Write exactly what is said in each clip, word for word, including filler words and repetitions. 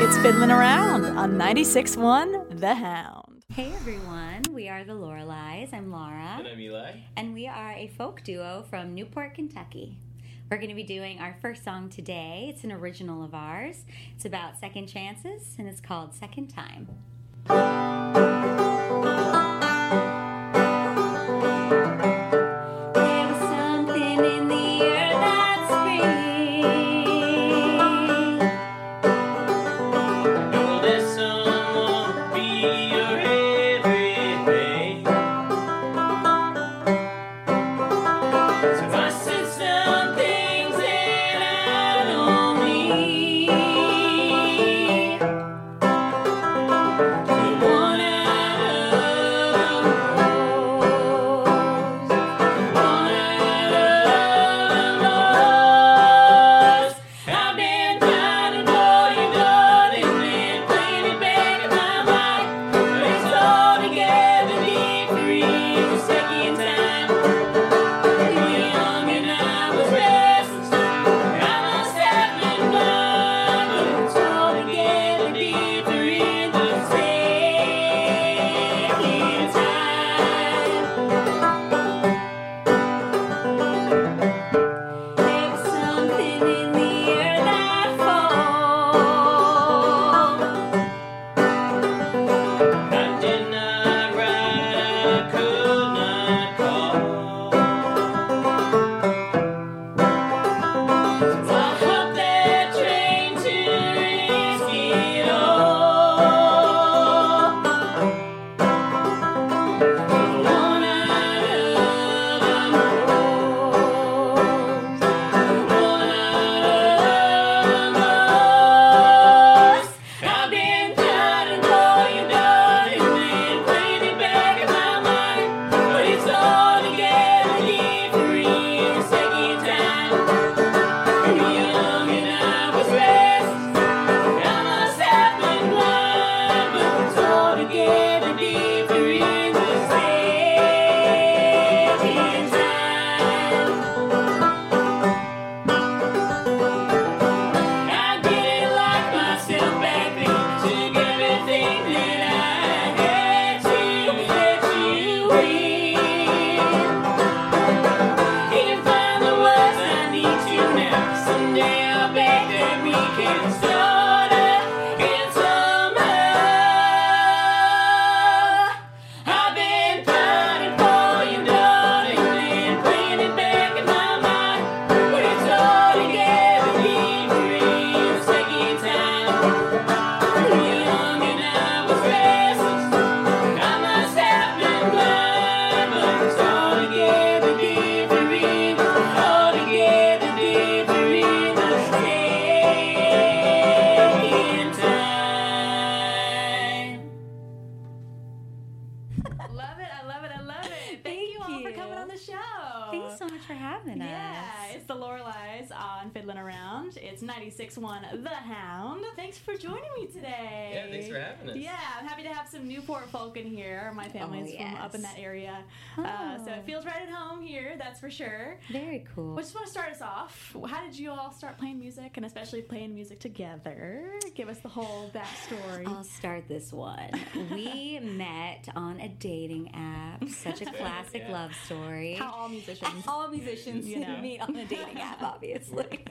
It's Fiddling Around on ninety-six point one The Hound. Hey everyone, we are the Loreleis. I'm Laura. And I'm Eli. And we are a folk duo from Newport, Kentucky. We're going to be doing our first song today. It's an original of ours. It's about second chances, and it's called Second Time. ninety-six point one The Hound. Thanks for joining me today. Yeah, thanks for having us. Yeah, I'm happy to have some Newport folk in here. My family's oh, yes. from up in that area. Oh. Uh, so it feels right at home here, that's for sure. Very cool. I just want to start us off. How did you all start playing music, and especially playing music together? Give us the whole backstory. I'll start this one. We met on a dating app. Such a classic yeah. love story. How all musicians. all musicians you know. meet on a dating app, obviously.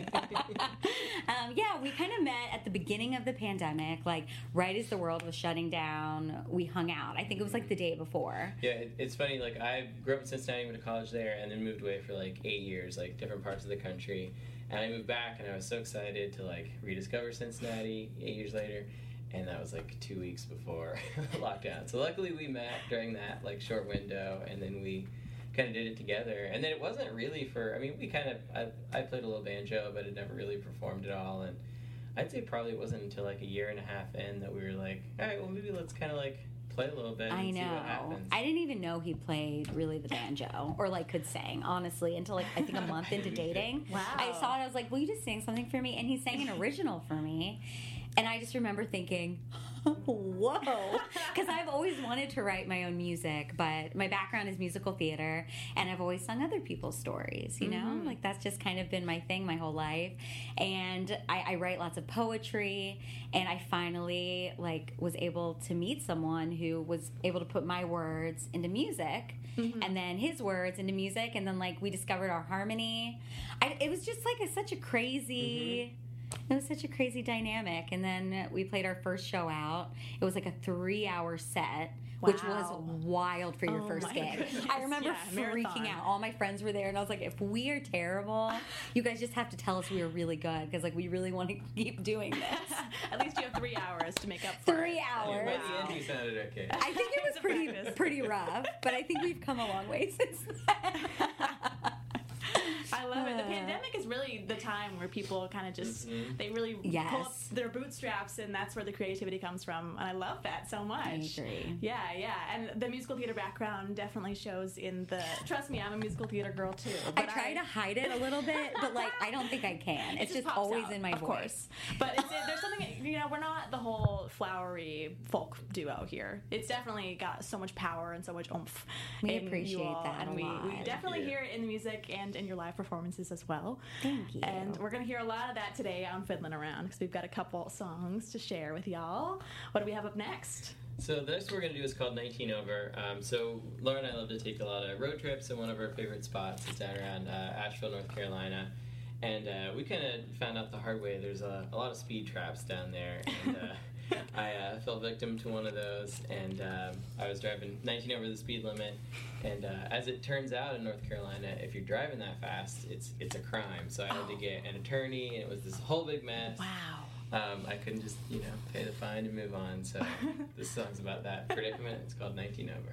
um, yeah, we kind of met at the beginning of the pandemic, like right as the world was shutting down. We hung out. I think it was like the day before. Yeah, it, it's funny. Like I grew up in Cincinnati, went to college there, and then moved away for like eight years, like different parts of the country. And I moved back, and I was so excited to like rediscover Cincinnati eight years later. And that was like two weeks before lockdown. So luckily we met during that like short window, and then we kind of did it together. And then it wasn't really for, I mean, we kind of, I, I played a little banjo, but it never really performed at all. And I'd say probably it wasn't until like a year and a half in that we were like, all right, well maybe let's kind of like play a little bit and I know. see what happens. I didn't even know he played really the banjo or like could sing, honestly, until like I think a month into dating. Wow. I saw it, I was like, will you just sing something for me? And he sang an original for me. And I just remember thinking, Whoa. Because I've always wanted to write my own music, but my background is musical theater, and I've always sung other people's stories, you know? Mm-hmm. Like, that's just kind of been my thing my whole life. And I, I write lots of poetry, and I finally, like, was able to meet someone who was able to put my words into music, mm-hmm. and then his words into music, and then, like, we discovered our harmony. I, it was just, like, a, such a crazy... Mm-hmm. It was such a crazy dynamic. And then we played our first show out. It was like a three-hour set, wow. which was wild for your oh first gig. Goodness. I remember yeah, freaking marathon. out. All my friends were there, and I was like, if we are terrible, you guys just have to tell us we are really good, because like we really want to keep doing this. At least you have three hours to make up for Three it. hours. By the end, you sounded okay. I think it was pretty, pretty rough, but I think we've come a long way since then. I love it. The pandemic is really the time where people kind of just, mm-hmm. they really yes. pull up their bootstraps, and that's where the creativity comes from. And I love that so much. I agree. Yeah, yeah. And the musical theater background definitely shows in the, trust me, I'm a musical theater girl too. I try I, to hide it a little bit, but like, I don't think I can. It's, it just always out, in my of voice. Course. But it's, it, there's something, you know, we're not the whole flowery folk duo here. It's definitely got so much power and so much oomph. We appreciate all, that and a we, lot. we definitely yeah. hear it in the music and in your live performances as well. Thank you. And we're going to hear a lot of that today on Fiddlin' Around, because we've got a couple songs to share with y'all. What do we have up next? So the next we're going to do is called nineteen over. Um, so Laura and I love to take a lot of road trips, and one of our favorite spots is down around uh, Asheville, North Carolina. And uh, we kind of found out the hard way there's a, a lot of speed traps down there. And uh, I uh, fell victim to one of those, and um, I was driving nineteen over the speed limit. And uh, as it turns out in North Carolina, if you're driving that fast, it's it's a crime. So I had oh. to get an attorney, and it was this whole big mess. Wow. Um, I couldn't just, you know, pay the fine and move on. So this song's about that predicament. It's called nineteen over.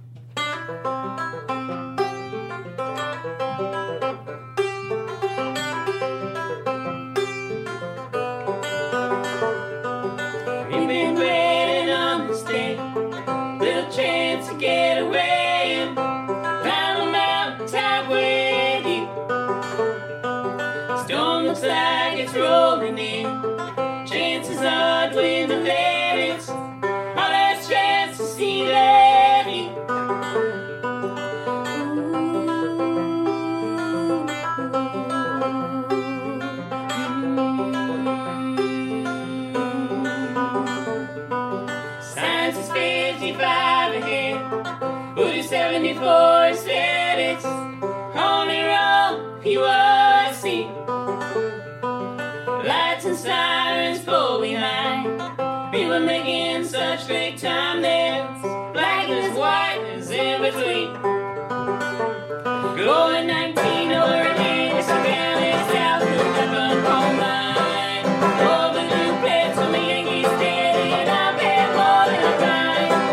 We've been waiting on this day, little chance to get away and climb a mountaintop with you. Storm looks like it's rolling in. Chances are twin the limits. Our last chance to see that view. Science is fifty-five ahead, but it's seventy-four instead. It's only wrong if you want to see. Lights and sirens pull behind. People making such great time. There's black and there's white, there's in between. Going nineteen over again, it's around and south, look up on coal mine. Over new plates on the Yankee Stadium, I've had more than a ride.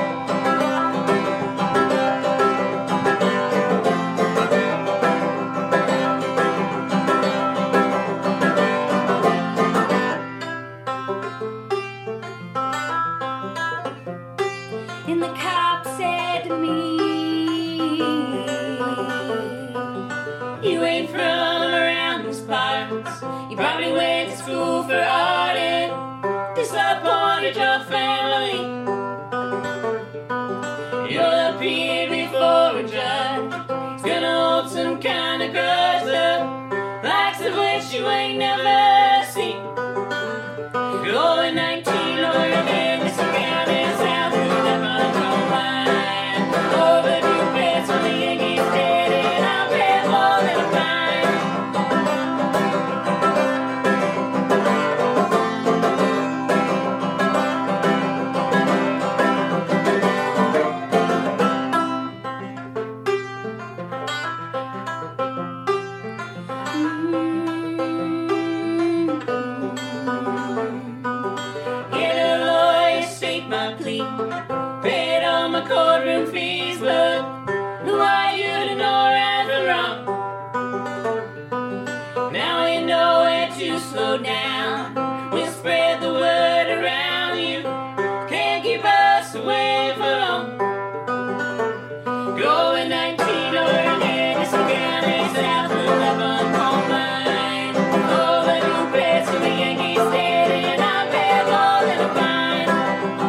And the cop said to me, you ain't from around these parts. You probably went to school for art and disappointed your family. You'll appear before a judge. He's gonna hold some kind of grudge, the likes of which you ain't never seen. Going nineteen over again, it's around and south, through the coal mine. Over new plates on the Yankee Stadium, I'll pay more than a fine. Get a lawyer, state my plea. Paid all my courtroom fees, but who are you to know right from wrong? Now we know where to slow down. We'll spread the word around. You can't keep us away for long. Going nineteen over again, it's a county south, look up on coal mine. Over new plates in the Yankee Stadium, I've had more than a fine.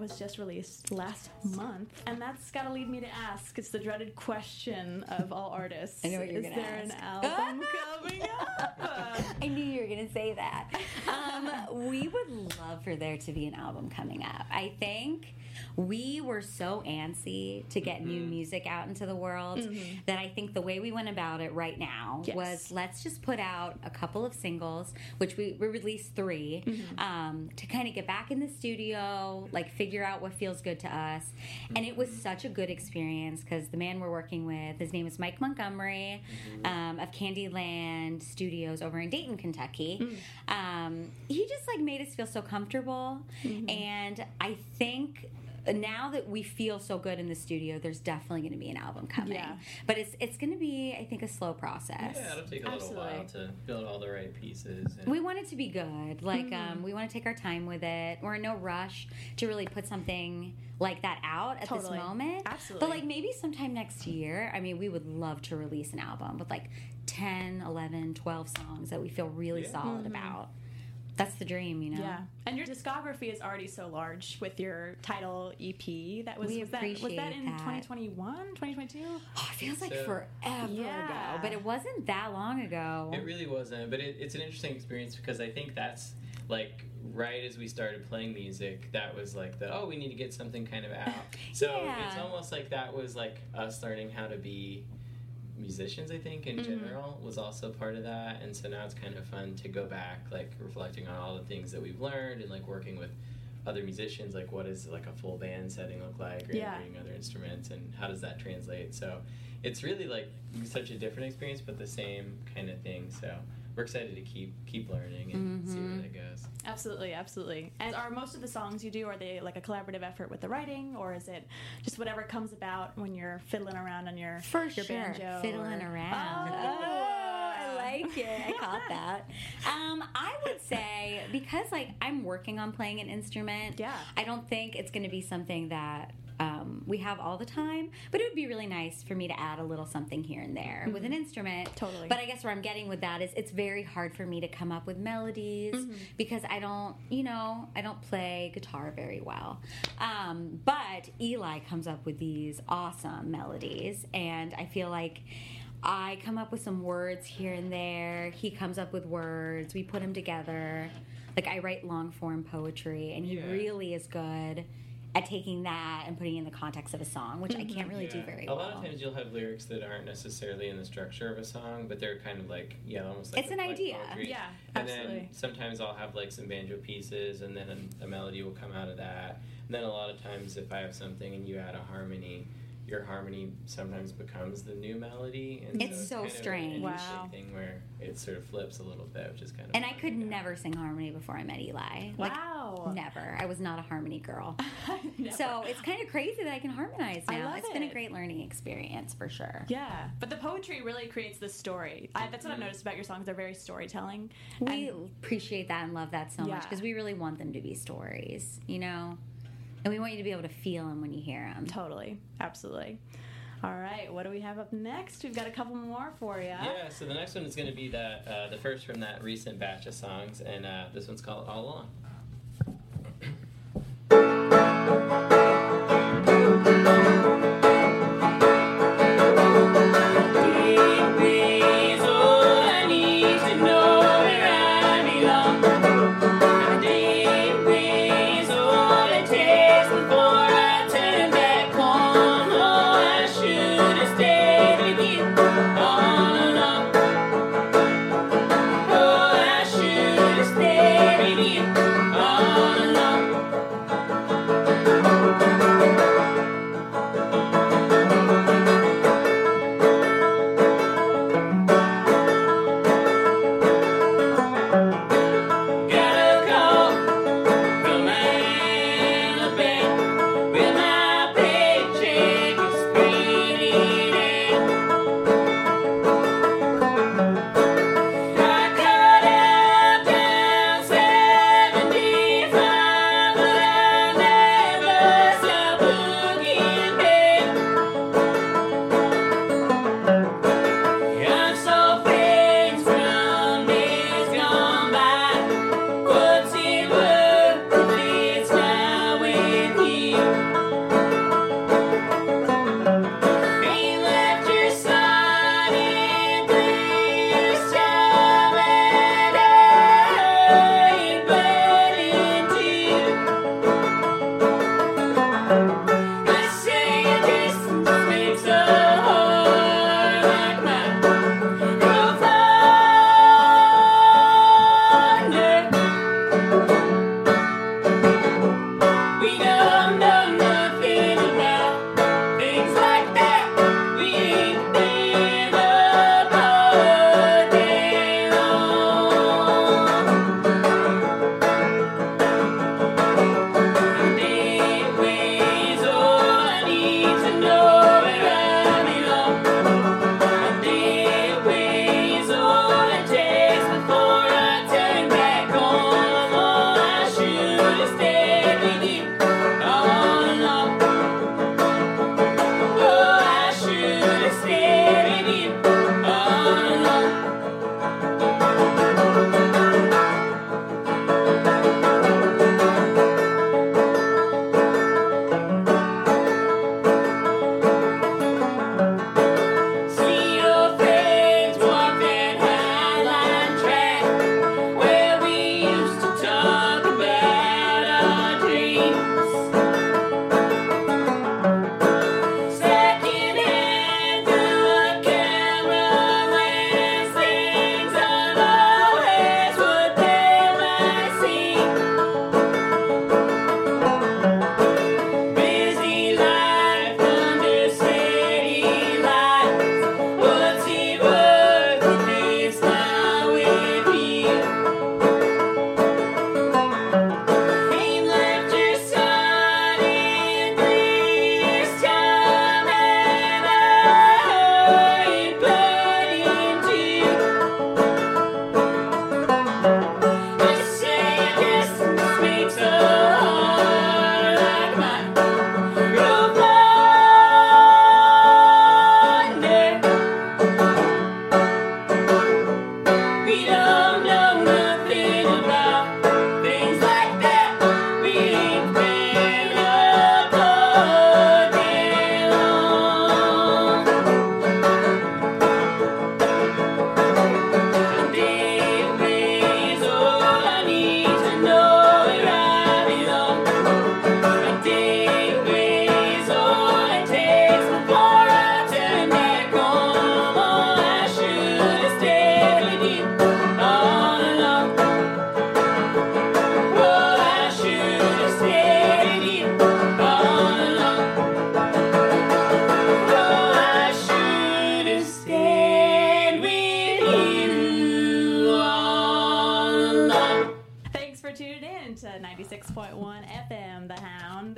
was just released last month, and that's got to lead me to ask. It's the dreaded question of all artists. I know what you're Is gonna there ask. an album coming up? I knew you were going to say that. Um, we would love for there to be an album coming up. I think we were so antsy to get mm-hmm. new music out into the world mm-hmm. that I think the way we went about it right now yes. was let's just put out a couple of singles, which we, we released three, mm-hmm. um, to kind of get back in the studio, like figure out what feels good to us. Mm-hmm. And it was such a good experience because the man we're working with, his name is Mike Montgomery mm-hmm. um, of Candyland Studios over in Dayton, Kentucky. Mm-hmm. Um, he just like made us feel so comfortable. Mm-hmm. And I think now that we feel so good in the studio, there's definitely going to be an album coming. Yeah. But it's it's going to be, I think, a slow process. Yeah, it'll take a Absolutely. little while to build all the right pieces. And we want it to be good. Like, mm-hmm. um, we want to take our time with it. We're in no rush to really put something like that out at totally. this moment. Absolutely. But, like, maybe sometime next year, I mean, we would love to release an album with, like, ten, eleven, twelve songs that we feel really yeah. solid mm-hmm. about. That's the dream, you know? Yeah. And your discography is already so large with your title E P. That was, we was that was appreciate that in that. twenty twenty-one, twenty twenty-two? Oh, it feels like So- forever Yeah. ago. But it wasn't that long ago. It really wasn't, but it, it's an interesting experience because I think that's like right as we started playing music, that was like the, oh, we need to get something kind of out. So Yeah. it's almost like that was like us learning how to be musicians, I think, in Mhm. general, was also part of that. And so now it's kind of fun to go back, like reflecting on all the things that we've learned and like working with other musicians, like what does like a full band setting look like, or Yeah. integrating other instruments, and how does that translate. So it's really like such a different experience, but the same kind of thing. So we're excited to keep keep learning and Mhm. see where that goes. Absolutely, absolutely. And are most of the songs you do, are they like a collaborative effort with the writing, or is it just whatever comes about when you're fiddling around on your, For your sure. banjo? Fiddling or- around. Oh, I like it. I caught that. Um, I would say, because like I'm working on playing an instrument, Yeah. I don't think it's going to be something that um, we have all the time, but it would be really nice for me to add a little something here and there Mm-hmm. with an instrument. Totally. But I guess where I'm getting with that is it's very hard for me to come up with melodies Mm-hmm. because I don't, you know, I don't play guitar very well. Um, but Eli comes up with these awesome melodies, and I feel like I come up with some words here and there. He comes up with words. We put them together. Like, I write long form poetry, and he Yeah. really is good at taking that and putting it in the context of a song, which I can't really do Yeah. very a well. lot of times you'll have lyrics that aren't necessarily in the structure of a song, but they're kind of like, yeah, almost like It's a- an like idea. poetry. Yeah, And absolutely. then sometimes I'll have like some banjo pieces, and then a, a melody will come out of that. And then a lot of times, if I have something and you add a harmony, your harmony sometimes becomes the new melody. And It's so kind of an strange. interesting Wow. thing where it sort of flips a little bit, which is kind of And I fun. could Yeah. never sing harmony before I met Eli. Like, Wow. never. I was not a harmony girl. Never. So it's kind of crazy that I can harmonize I now. love It's been a it. great learning experience for sure. Yeah, but the poetry really creates the story. I, that's what I've noticed about your songs. They're very storytelling. We And- appreciate that and love that so much Yeah. because we really want them to be stories, you know? And we want you to be able to feel them when you hear them. Totally. Absolutely. All right, what do we have up next? We've got a couple more for you. Yeah, so the next one is going to be that uh, the first from that recent batch of songs, and uh, this one's called All Along. Oh, I should have stayed with you.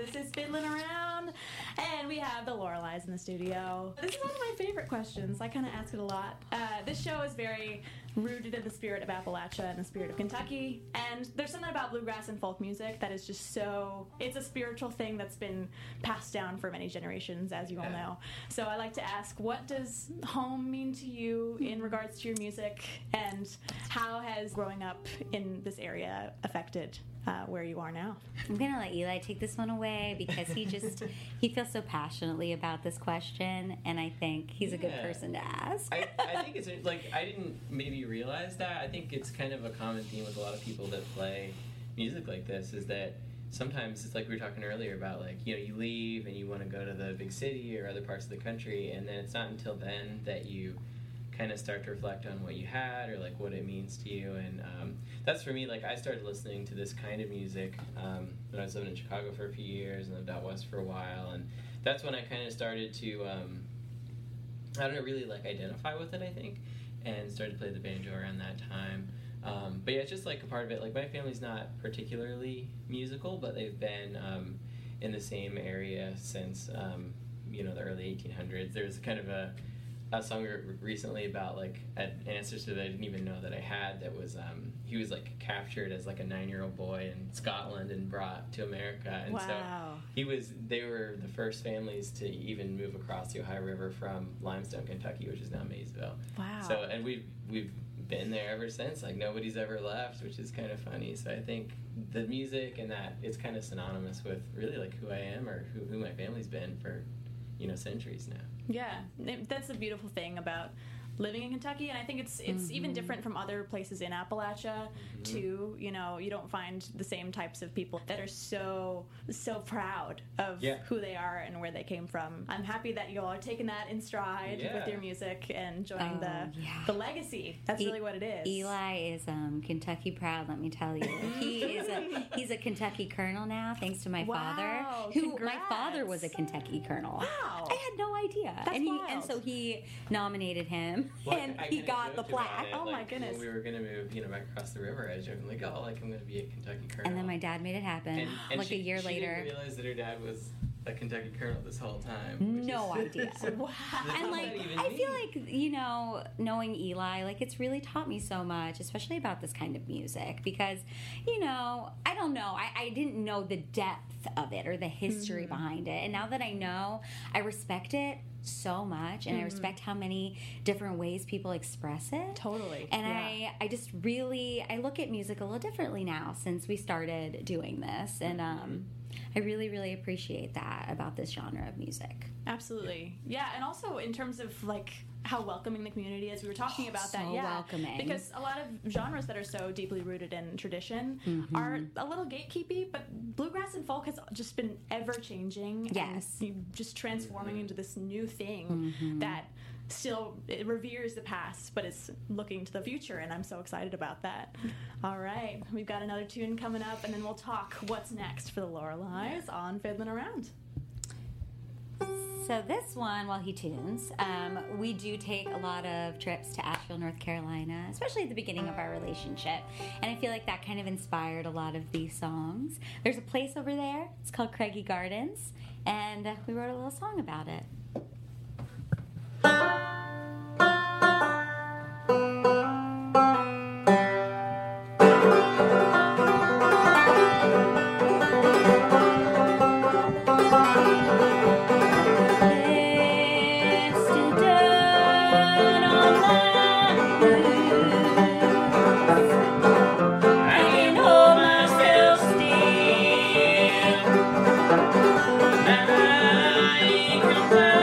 This is Fiddlin' Around, and we have the Loreleis in the studio. This is one of my favorite questions. I kind of ask it a lot. Uh, this show is very rooted in the spirit of Appalachia and the spirit of Kentucky, and there's something about bluegrass and folk music that is just so, it's a spiritual thing that's been passed down for many generations, as you all know. So I like to ask, what does home mean to you in regards to your music, and how has growing up in this area affected uh, where you are now? I'm going to let Eli take this one away because he just, he feels so passionately about this question, and I think he's a good Yeah. person to ask. I, I think it's like, I didn't maybe realize that. I think it's kind of a common theme with a lot of people that play music like this, is that sometimes it's like we were talking earlier about, like, you know, you leave and you want to go to the big city or other parts of the country, and then it's not until then that you kind of start to reflect on what you had or like what it means to you. And um, that's for me. Like, I started listening to this kind of music um, when I was living in Chicago for a few years and lived out west for a while, and that's when I kind of started to um, I don't know, really like identify with it, I think, and started to play the banjo around that time. Um, but yeah, it's just like a part of it. Like, my family's not particularly musical, but they've been um, in the same area since um, you know, the early eighteen hundreds. There's kind of a a song recently about like an ancestor that I didn't even know that I had, that was um, he was like captured as like a nine-year-old boy in Scotland and brought to America, and Wow. so he was they were the first families to even move across the Ohio River from Limestone, Kentucky, which is now Maysville. Wow. So, and we've we've been there ever since. Like, nobody's ever left, which is kind of funny. So I think the music and that, it's kind of synonymous with really like who I am, or who, who my family's been for, you know, centuries now. Yeah, it- that's the beautiful thing about living in Kentucky, and I think it's it's Mm-hmm. even different from other places in Appalachia Mm-hmm. too. You know, you don't find the same types of people that are so so proud of Yeah. who they are and where they came from. I'm happy that you all are taking that in stride Yeah. with your music and enjoying Oh, the yeah. the legacy. That's E- really what it is. Eli is um, Kentucky proud, let me tell you. He is a he's a Kentucky colonel now, thanks to my Wow, father. Who my congrats. father was a Kentucky colonel. Wow. I had no idea. That's and he wild. and so he nominated him, Well, I- and I he kinda got the joked about plaque. it, Oh, my like, goodness. When we were gonna move, you know, back across the river, I was joking like, oh, like I'm gonna be a Kentucky colonel. And then my dad made it happen. And, and like she, a year she later. didn't realize that her dad was a Kentucky colonel this whole time. which No is- idea. so- Wow. what And does like that even I feel mean? like, you know, knowing Eli, like it's really taught me so much, especially about this kind of music, because, you know, I don't know, I, I didn't know the depth of it or the history Mm-hmm. behind it, and now that I know, I respect it so much, and I respect how many different ways people express it. Totally. And Yeah. I, I just really, I look at music a little differently now since we started doing this, and um, I really, really appreciate that about this genre of music. Absolutely. Yeah, and also in terms of like how welcoming the community is. We were talking about that, So yeah. welcoming. Because a lot of genres that are so deeply rooted in tradition Mm-hmm. are a little gatekeepy, but bluegrass and folk has just been ever changing Yes. and just transforming into this new thing that still it reveres the past but is looking to the future, and I'm so excited about that. All right, we've got another tune coming up, and then we'll talk what's next for the Loreleis on Fiddlin' Around. So this one, while he tunes, um, we do take a lot of trips to Asheville, North Carolina, especially at the beginning of our relationship. And I feel like that kind of inspired a lot of these songs. There's a place over there. It's called Craigie Gardens, and uh, we wrote a little song about it. Come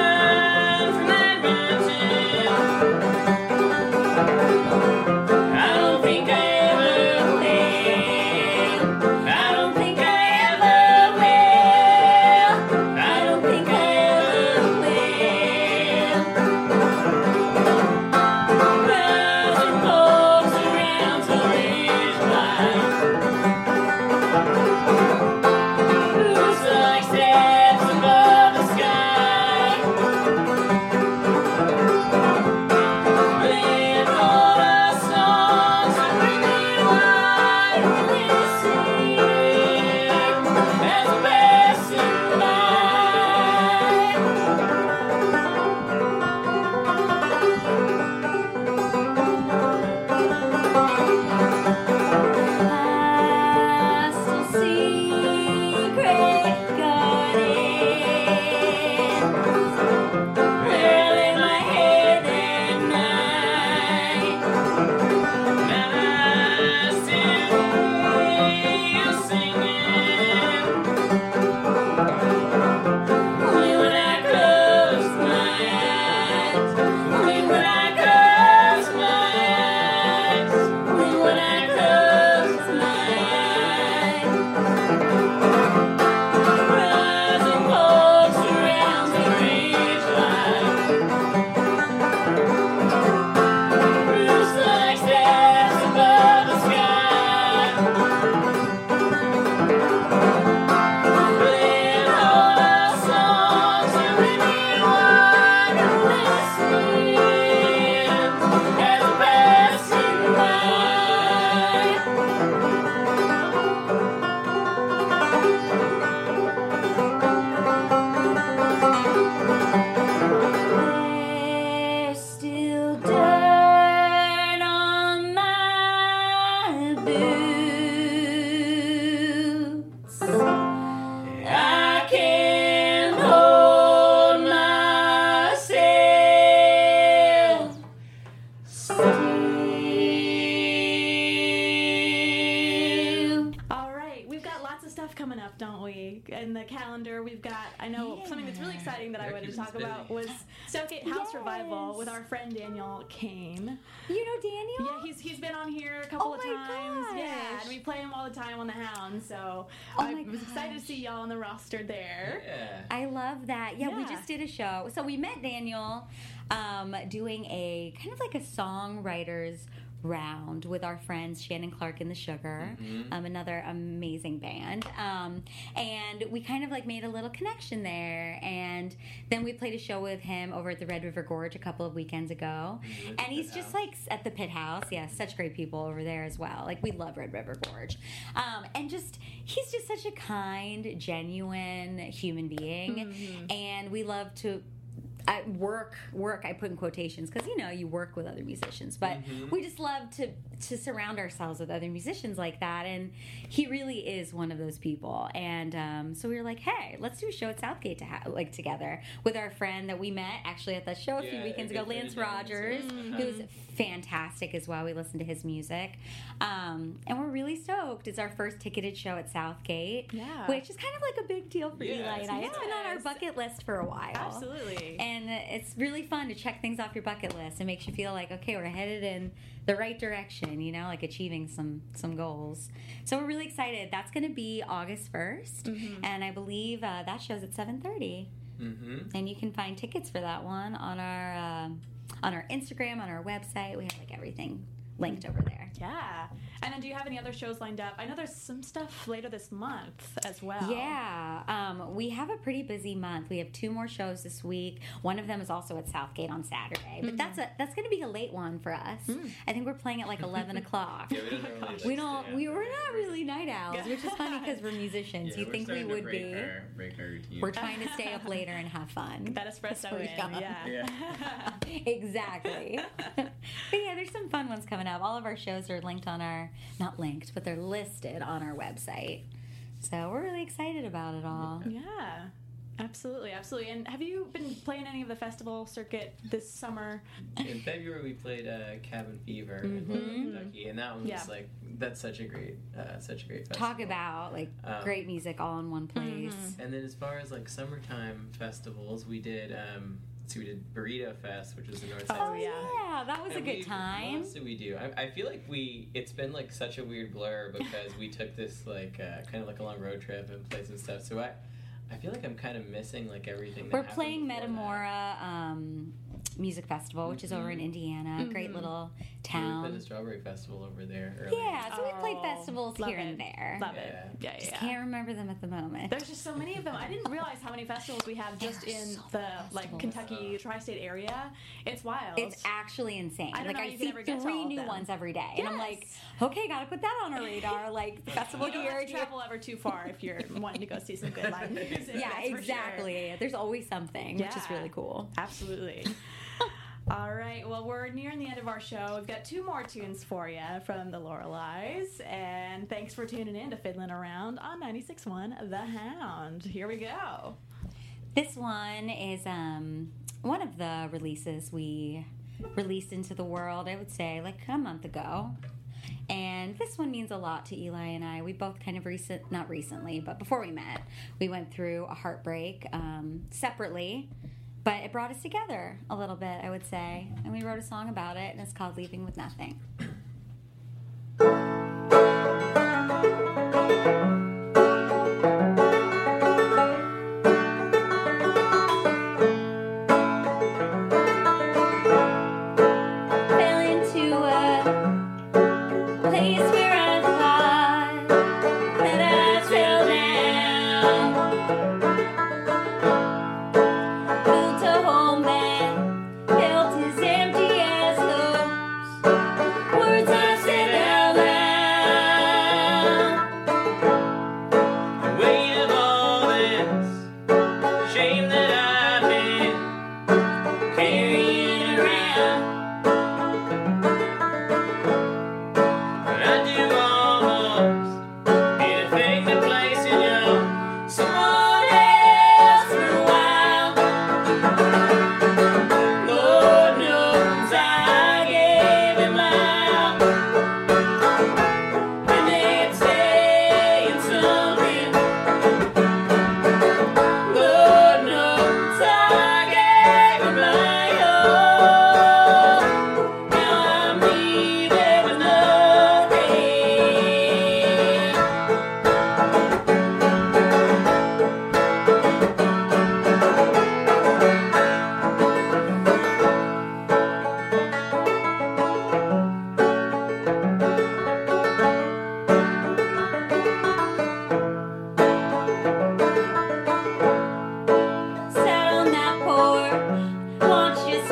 July. In the calendar, we've got, I know Yeah. something that's really exciting that I Yeah, wanted to keeping us talk about busy. was Southgate House Yes. Revival with our friend Daniel Kane. You know Daniel? Yeah, he's he's been on here a couple Oh of my times. Yeah, gosh. and we play him all the time on the Hound, so Oh I my was excited to gosh. see y'all on the roster there. Yeah. I love that. Yeah, we Yeah. just did a show. So we met Daniel um, doing a kind of like a songwriters round with our friends Shannon Clark and the Sugar, Mhm. um, another amazing band. Um, and we kind of like made a little connection there. And then we played a show with him over at the Red River Gorge a couple of weekends ago. Mhm, And the he's Pit just House. like at the Pit House. Yeah, such great people over there as well. Like we love Red River Gorge. Um, and just, he's just such a kind, genuine human being. Mhm. And we love to I work work I put in quotations because you know you work with other musicians, but Mhm. we just love to to surround ourselves with other musicians like that, and he really is one of those people. And um, so we were like, hey, let's do a show at Southgate to ha- like together with our friend that we met actually at the show a few Yeah, weekends a ago, good friend Lance of Dan's, Rogers, yeah. who's fantastic as well. We listened to his music, um, and we're really stoked. It's our first ticketed show at Southgate, Yeah. which is kind of like a big deal for Yeah, Eli and I. It's been on our yes. bucket list for a while. Absolutely. And it's really fun to check things off your bucket list. It makes you feel like, okay, we're headed in the right direction, you know, like achieving some some goals. So we're really excited. That's going to be August first, Mhm. and I believe uh, that show's at seven thirty. Mhm. And you can find tickets for that one on our um, on our Instagram, on our website. We have like everything linked over there. Yeah. And then do you have any other shows lined up? I know there's some stuff later this month as well. Yeah, um, we have a pretty busy month. We have two more shows this week. One of them is also at Southgate on Saturday, but that's a that's going to be a late one for us. I think we're playing at like eleven o'clock. Yeah, we don't normally. like, We stay don't. out We there were very not early. really night owls, which is funny because we're musicians. Yeah, you we're think we starting to would break be? Our, break our routine. We're trying to stay up later and have fun. That espresso what we in, got. yeah. Yeah. Exactly. But yeah, there's some fun ones coming up. All of our shows are linked on our, not linked, but they're listed on our website. So we're really excited about it all. Yeah. Absolutely, absolutely. And have you been playing any of the festival circuit this summer? In February, we played uh, Cabin Fever in Mhm. Louisville, Kentucky, and that one was Yeah. like that's such a great, uh, such a great festival. Talk about like Um, great music all in one place. Mhm. And then as far as like summertime festivals, we did. Um, so we did Burrito Fest, which was the North Side. Oh, Oh yeah. yeah, that was a And good we- time. What else did we do? I, I feel like we. It's been like such a weird blur because we took this like uh, kind of like a long road trip and played some stuff. So I, I feel like I'm kind of missing like everything. That We're happened playing before that. Metamora um, Music Festival, which is over in Mhm. Indiana. Great Mhm. little We played town. the Strawberry Festival over there. Earlier. Yeah, so we played Oh, festivals love here it. and there. Love Yeah. it. Yeah, yeah. Just yeah. can't remember them at the moment. There's just so many of them. I didn't realize how many festivals we have just There are in so the many like festivals. Kentucky tri-state area. It's wild. It's actually insane. I don't like know I you can see ever get to three all of new them. ones every day, and I'm like, Yes. okay, gotta put that on our radar. Like the festival You don't here. have to travel ever too far if you're wanting to go see some good live music. Yeah, that's for sure. exactly. There's always something, which is Yeah. really cool. Absolutely. All right, well, we're nearing the end of our show. We've got two more tunes for you from the Loreleis, and thanks for tuning in to Fiddling Around on ninety-six point one The Hound. Here we go. This one is um, one of the releases we released into the world, I would say, like a month ago. And this one means a lot to Eli and I. We both kind of recent, not recently, but before we met, we went through a heartbreak um, separately, but it brought us together a little bit, I would say. And we wrote a song about it, and it's called Leaving with Nothing. Fell into a place where I thought that I'd settle down. Built a home that felt as empty as those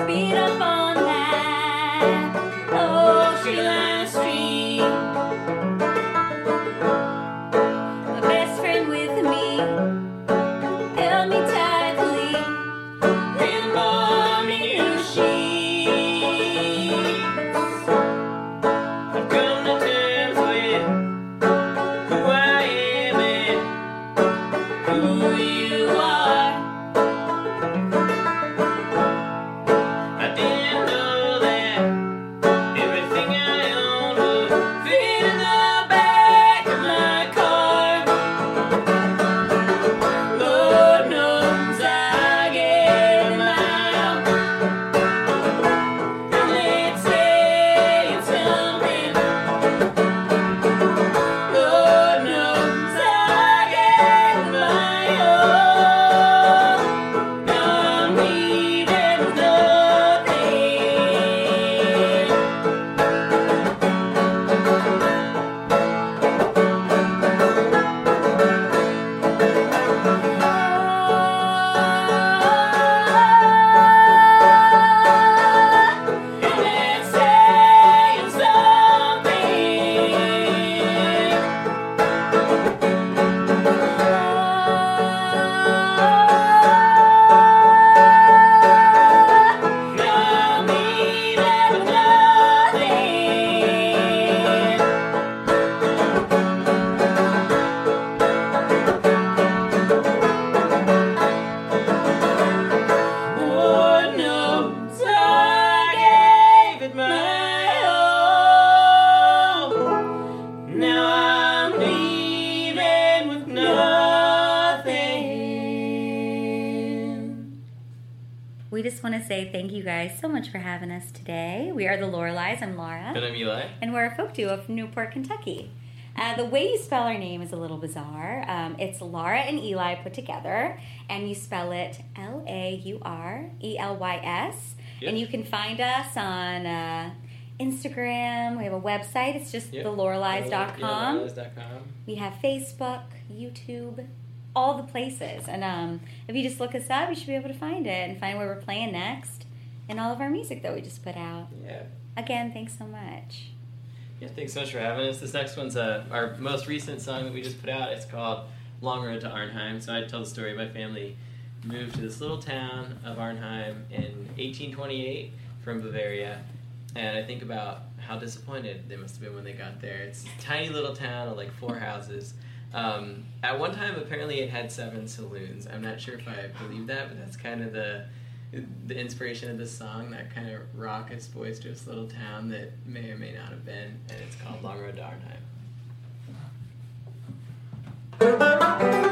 speed up on that old tree line street. My best friend with me held me tightly, then bought me new sheets. I've come to terms with who I am and who you are. I didn't know that everything I owned would fit in the back of my car. Lord knows I gave a mile, and let's say it's something. Lord knows I gave my all. Now I'm leaving with nothing. And let's say it's something. Now I'm leaving with nothing. Lord knows I gave it my all. Now I'm leaving with nothing. We just want to say thank you guys so much for having us today. We are the Loreleis. I'm Laura. And I'm Eli. And we're a folk duo from Newport, Kentucky. Uh, the way you spell our name is a little bizarre. Um, it's Laura and Eli put together, and you spell it L A U R E L Y S. Yep. And you can find us on uh, Instagram. We have a website. It's just Yep. the Loreleis dot com. Yeah, Loreleis dot com. We have Facebook, YouTube, all the places. And um, if you just look us up, you should be able to find it and find where we're playing next and all of our music that we just put out. Yeah. Again, thanks so much. Yeah, thanks so much for having us. This next one's uh, our most recent song that we just put out. It's called Long Road to Arnheim. So I tell the story. My family moved to this little town of Arnheim in eighteen twenty-eight from Bavaria. And I think about how disappointed they must have been when they got there. It's a tiny little town of like four houses. Um, at one time, apparently it had seven saloons. I'm not sure if I believe that, but that's kind of the the inspiration of this song, that kind of raucous, boisterous little town that may or may not have been, and it's called Long Road to Arnheim.